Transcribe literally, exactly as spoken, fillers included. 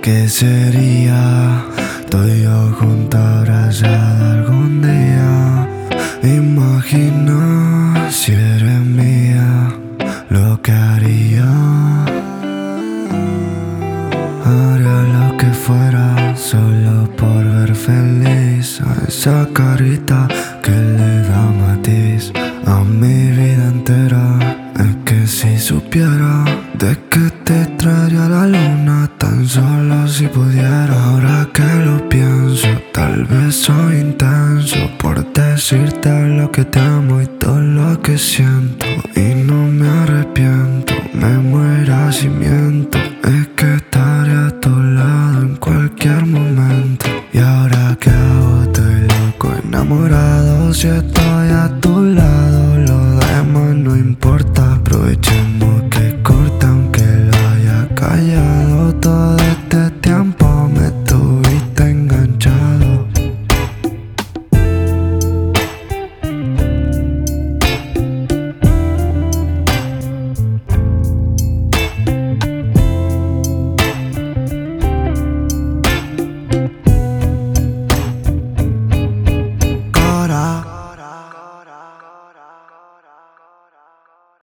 ¿Qué sería tú y yo juntos abrazada algún día? Imagina si eres mía lo que haría. Haría lo que fuera solo por ver feliz a esa carita que le da matiz a mi vida entera. Es que si supiera de que te traería la luna, tan solo si pudiera. Ahora que lo pienso, tal vez soy intenso por decirte lo que te amo y todo lo que siento.